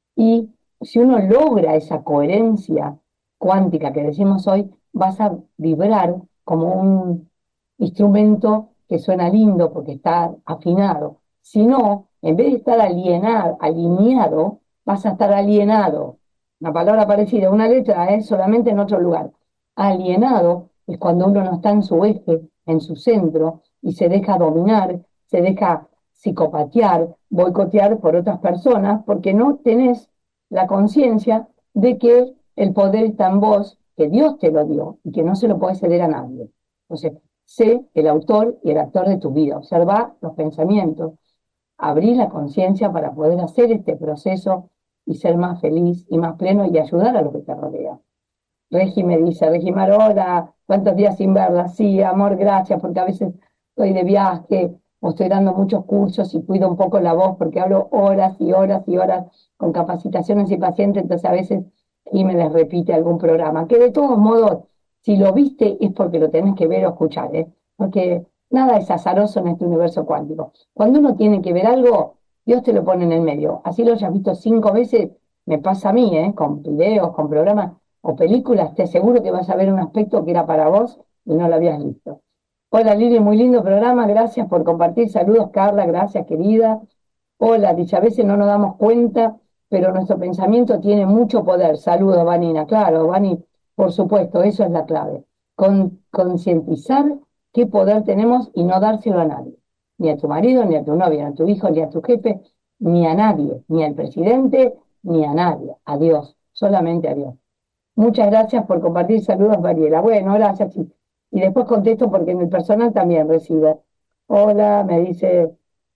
Y si uno logra esa coherencia cuántica que decimos hoy, vas a vibrar como un instrumento que suena lindo porque está afinado. Si no, en vez de estar alienado, alineado, vas a estar alienado. Una palabra parecida, una letra es solamente en otro lugar. Alienado es cuando uno no está en su eje, en su centro, y se deja dominar, se deja psicopatear, boicotear por otras personas, porque no tenés la conciencia de que el poder está en vos, que Dios te lo dio y que no se lo puede ceder a nadie. Entonces, sé el autor y el actor de tu vida, observa los pensamientos, abrí la conciencia para poder hacer este proceso y ser más feliz y más pleno y ayudar a los que te rodean. Regi me dice, Regi Marola, ¿cuántos días sin verla? Sí, amor, gracias, porque a veces estoy de viaje o estoy dando muchos cursos y cuido un poco la voz porque hablo horas y horas y horas con capacitaciones y pacientes, entonces a veces y me les repite algún programa, que de todos modos, si lo viste es porque lo tenés que ver o escuchar, ¿eh? Porque nada es azaroso en este universo cuántico. Cuando uno tiene que ver algo, Dios te lo pone en el medio. Así lo hayas visto cinco veces, me pasa a mí, ¿eh? Con videos, con programas o películas, te aseguro que vas a ver un aspecto que era para vos y no lo habías visto. Hola Lili, muy lindo programa, gracias por compartir. Saludos Carla, gracias querida. Hola, dice, a veces no nos damos cuenta, pero nuestro pensamiento tiene mucho poder. Saludos, Vanina. Claro, Vani, por supuesto, eso es la clave. con, concientizar qué poder tenemos y no dárselo a nadie, ni a tu marido, ni a tu novia, ni a tu hijo, ni a tu jefe, ni a nadie, ni al presidente, ni a nadie, a Dios, solamente a Dios. Muchas gracias por compartir, saludos, Mariela. Bueno, gracias. Y, y después contesto porque en el personal también recibo. Hola, me dice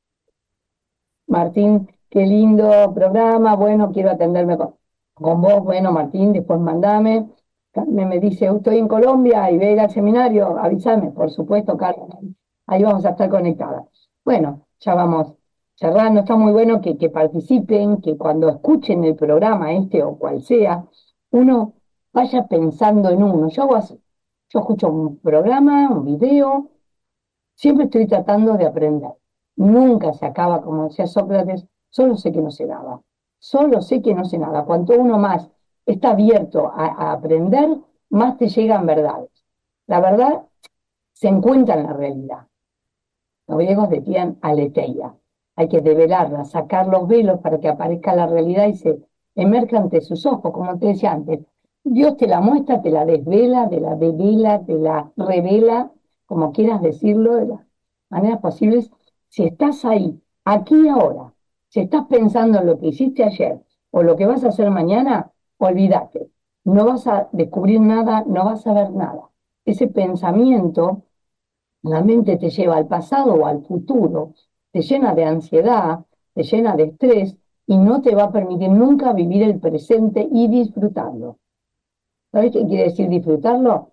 Martín, qué lindo programa, bueno, quiero atenderme con, con vos, bueno, Martín, después mandame. Carmen me dice, estoy en Colombia y ve a ir al seminario, avísame, por supuesto, Carmen, ahí vamos a estar conectadas. Bueno, ya vamos cerrando, está muy bueno que, que participen, que cuando escuchen el programa este o cual sea, uno vaya pensando en uno. Yo hago así, yo escucho un programa, un video, siempre estoy tratando de aprender. Nunca se acaba, como decía Sócrates, solo sé que no sé nada. Solo sé que no sé nada. Cuanto uno más está abierto a, a aprender, más te llegan verdades. La verdad se encuentra en la realidad. Los griegos decían aletheia. Hay que develarla, sacar los velos para que aparezca la realidad y se emerja ante sus ojos, como te decía antes. Dios te la muestra, te la desvela, te la devela, te la revela, como quieras decirlo, de las maneras posibles. Si estás ahí, aquí y ahora, si estás pensando en lo que hiciste ayer o lo que vas a hacer mañana, olvídate. No vas a descubrir nada, no vas a ver nada. Ese pensamiento, la mente te lleva al pasado o al futuro, te llena de ansiedad, te llena de estrés y no te va a permitir nunca vivir el presente y disfrutarlo. ¿Sabes qué quiere decir disfrutarlo?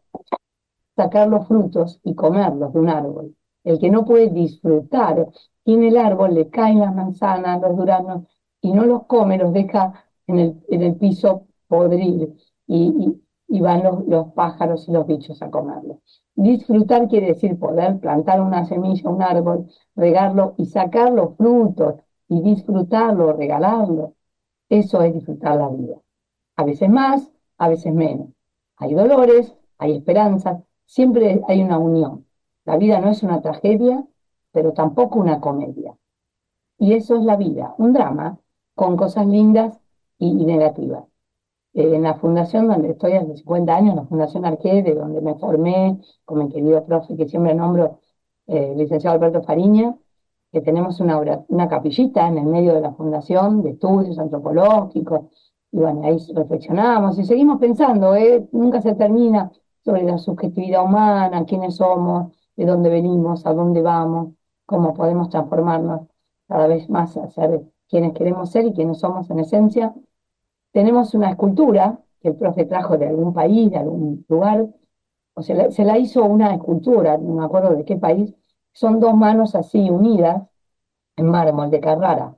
Sacar los frutos y comerlos de un árbol. El que no puede disfrutar, tiene el árbol, le caen las manzanas, los duranos, y no los come, los deja en el, en el piso podrir, y, y, y van los, los pájaros y los bichos a comerlo. Disfrutar quiere decir poder plantar una semilla, un árbol, regarlo y sacar los frutos, y disfrutarlo, regalarlo. Eso es disfrutar la vida. A veces más, a veces menos. Hay dolores, hay esperanzas, siempre hay una unión. La vida no es una tragedia, pero tampoco una comedia. Y eso es la vida, un drama con cosas lindas y, y negativas. Eh, en la fundación donde estoy hace cincuenta años, la Fundación Arqué, de donde me formé con mi querido profe que siempre nombro, eh, licenciado Alberto Fariña, que tenemos una, una capillita en el medio de la fundación de estudios antropológicos, y bueno, ahí reflexionamos y seguimos pensando, ¿eh? Nunca se termina sobre la subjetividad humana, quiénes somos, de dónde venimos, a dónde vamos, cómo podemos transformarnos cada vez más a ser quienes queremos ser y quienes somos en esencia. Tenemos una escultura que el profe trajo de algún país, de algún lugar, o se la, se la hizo una escultura, no me acuerdo de qué país, son dos manos así unidas en mármol de Carrara.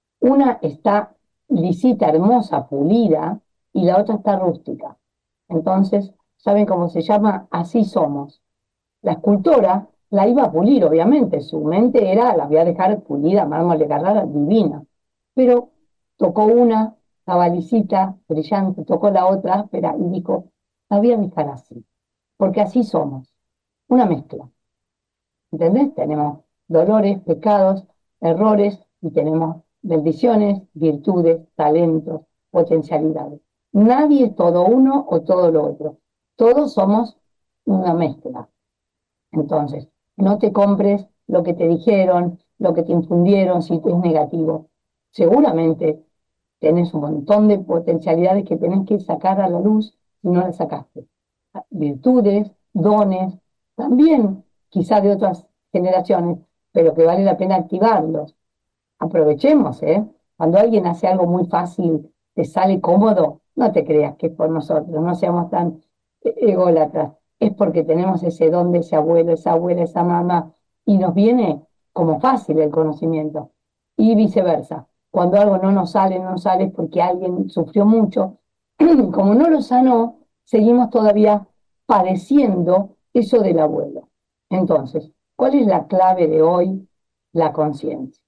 Una está lisita, hermosa, pulida, y la otra está rústica. Entonces, ¿saben cómo se llama? Así somos. La escultora la iba a pulir, obviamente, su mente era, la voy a dejar pulida, mármol de Carrara, divina. Pero tocó una, estaba lisita, brillante, tocó la otra áspera y dijo, la voy a dejar así, porque así somos. Una mezcla. ¿Entendés? Tenemos dolores, pecados, errores y tenemos bendiciones, virtudes, talentos, potencialidades. Nadie es todo uno o todo lo otro. Todos somos una mezcla. Entonces, no te compres lo que te dijeron, lo que te infundieron si es negativo. Seguramente tenés un montón de potencialidades que tenés que sacar a la luz y no las sacaste. Virtudes, dones, también quizá de otras generaciones, pero que vale la pena activarlos. Aprovechemos, ¿eh? Cuando alguien hace algo muy fácil, te sale cómodo, no te creas que es por nosotros, no seamos tan ególatras. Es porque tenemos ese don de ese abuelo, esa abuela, esa mamá, y nos viene como fácil el conocimiento. Y viceversa. Cuando algo no nos sale, no nos sale es porque alguien sufrió mucho. Como no lo sanó, seguimos todavía padeciendo eso del abuelo. Entonces, ¿cuál es la clave de hoy? La conciencia.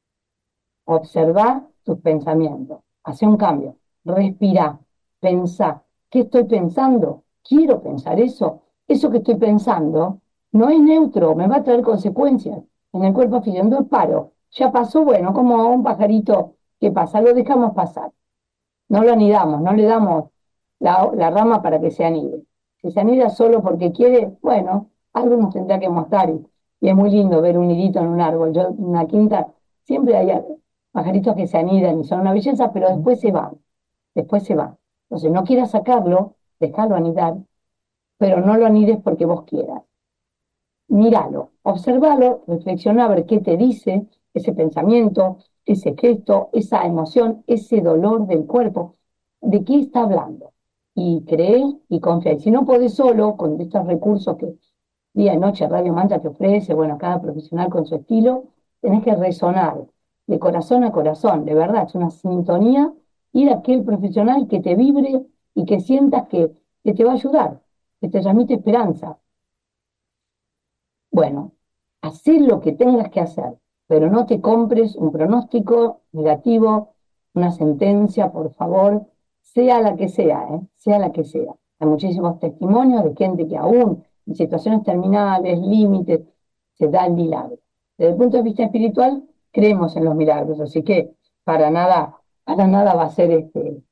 Observar tus pensamientos. Hace un cambio. Respira. Pensá. ¿Qué estoy pensando? ¿Quiero pensar eso? Eso que estoy pensando no es neutro, me va a traer consecuencias en el cuerpo físico. Entonces paro. Ya pasó, bueno, como un pajarito que pasa, lo dejamos pasar. No lo anidamos, no le damos la, la rama para que se anide. Si se anida solo porque quiere, bueno, algo nos tendrá que mostrar. Y, y es muy lindo ver un nidito en un árbol. Yo en una quinta siempre hay pajaritos que se anidan y son una belleza, pero después se van. Después se van. Entonces no quieras sacarlo, déjalo anidar, pero no lo anides porque vos quieras. Míralo, observalo, reflexiona a ver qué te dice ese pensamiento, ese gesto, esa emoción, ese dolor del cuerpo. ¿De qué está hablando? Y cree y confía. Y si no podés solo, con estos recursos que día y noche Radio Mantra te ofrece, bueno, cada profesional con su estilo, tenés que resonar de corazón a corazón, de verdad, es una sintonía, ir a aquel profesional que te vibre y que sientas que, que te va a ayudar, que te transmite esperanza. Bueno, haz lo que tengas que hacer, pero no te compres un pronóstico negativo, una sentencia, por favor, sea la que sea, ¿eh? sea la que sea. Hay muchísimos testimonios de gente que aún en situaciones terminales, límites, se da el milagro. Desde el punto de vista espiritual, creemos en los milagros, así que para nada, para nada va a ser este,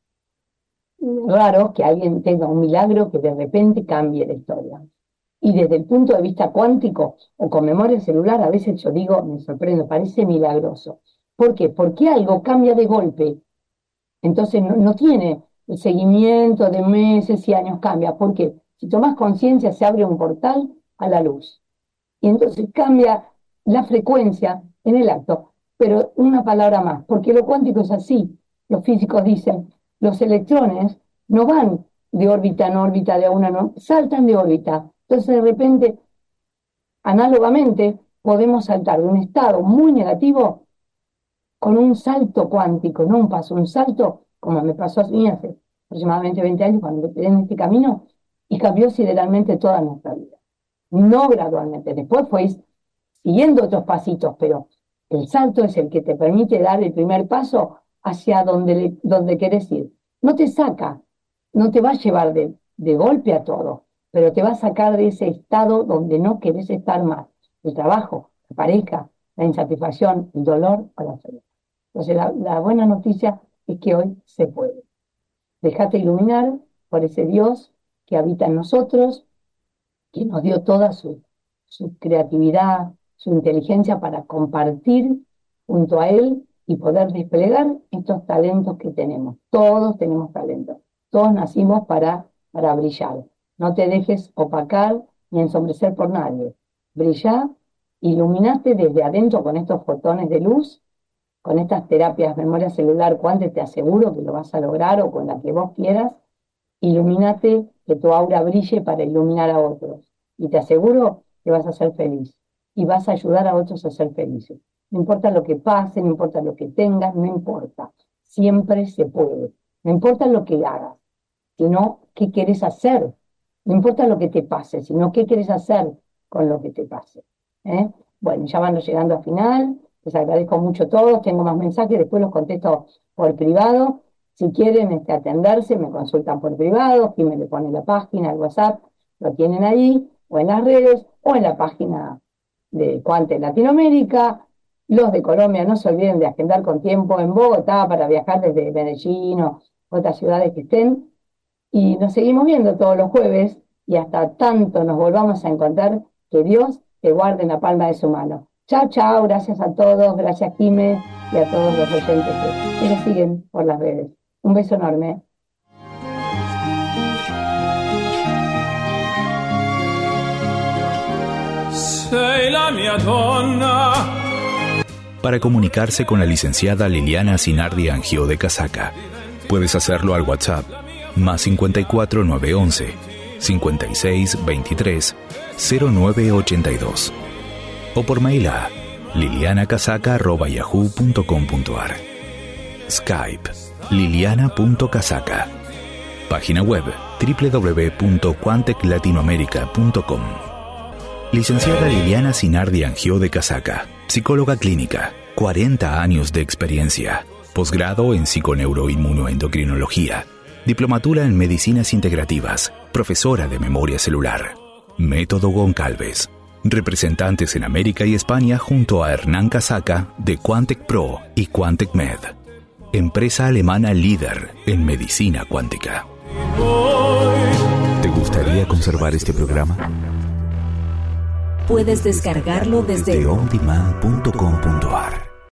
raro que alguien tenga un milagro que de repente cambie la historia. Y desde el punto de vista cuántico o con memoria celular, a veces yo digo, me sorprendo, parece milagroso. ¿Por qué? Porque algo cambia de golpe. Entonces no, no tiene el seguimiento de meses y años, cambia. ¿Por qué? Si tomás conciencia, se abre un portal a la luz. Y entonces cambia la frecuencia en el acto. Pero una palabra más, porque lo cuántico es así. Los físicos dicen, los electrones no van de órbita en órbita, de una no, saltan de órbita. Entonces, de repente, análogamente, podemos saltar de un estado muy negativo con un salto cuántico, no un paso, un salto, como me pasó a mí hace aproximadamente veinte años cuando empecé en este camino, y cambió sideralmente toda nuestra vida. No gradualmente, después fue siguiendo otros pasitos, pero el salto es el que te permite dar el primer paso hacia donde, le, donde querés ir. No te saca, no te va a llevar de, de golpe a todo, pero te va a sacar de ese estado donde no querés estar más. El trabajo, la pareja, la insatisfacción, el dolor o la enfermedad. Entonces la, la buena noticia es que hoy se puede. Déjate iluminar por ese Dios que habita en nosotros, que nos dio toda su, su creatividad, su inteligencia para compartir junto a Él y poder desplegar estos talentos que tenemos. Todos tenemos talentos. Todos nacimos para, para brillar. No te dejes opacar ni ensombrecer por nadie. Brillá, iluminate desde adentro con estos fotones de luz, con estas terapias memoria celular cuántica, te aseguro que lo vas a lograr, o con la que vos quieras. Ilumínate, que tu aura brille para iluminar a otros. Y te aseguro que vas a ser feliz. Y vas a ayudar a otros a ser felices. No importa lo que pase, no importa lo que tengas, no importa. Siempre se puede. No importa lo que hagas, sino qué querés hacer. No importa lo que te pase, sino qué querés hacer con lo que te pase. ¿Eh? Bueno, ya van llegando al final. Les agradezco mucho a todos. Tengo más mensajes, después los contesto por privado. Si quieren este, atenderse, me consultan por privado. Aquí me le pone la página, el WhatsApp, lo tienen ahí, o en las redes, o en la página de Quantic Latinoamérica. Los de Colombia, no se olviden de agendar con tiempo en Bogotá para viajar desde Medellín o otras ciudades que estén. Y nos seguimos viendo todos los jueves, y hasta tanto nos volvamos a encontrar, que Dios te guarde en la palma de su mano. Chao, chao, gracias a todos, gracias Quime y a todos los oyentes que nos siguen por las redes. Un beso enorme. Sei la mia donna. Para comunicarse con la licenciada Liliana Sinardi Angiò de Casaca, puedes hacerlo al WhatsApp más cincuenta y cuatro nueve once cincuenta y seis veintitrés cero nueve ochenta y dos o por mail a liliana casaca arroba yahoo punto com punto ar. Skype liliana punto casaca. Página web doble u doble u doble u punto quantec latinoamerica punto com. Licenciada Liliana Sinardi Angiò de Casaca, psicóloga clínica, cuarenta años de experiencia, posgrado en psiconeuroinmunoendocrinología, diplomatura en medicinas integrativas, profesora de memoria celular, método Goncalves, representantes en América y España junto a Hernán Casaca de Quantec Pro y Quantec Med, empresa alemana líder en medicina cuántica. ¿Te gustaría gustaría conservar este programa? Puedes descargarlo desde de ondemand punto com punto ar.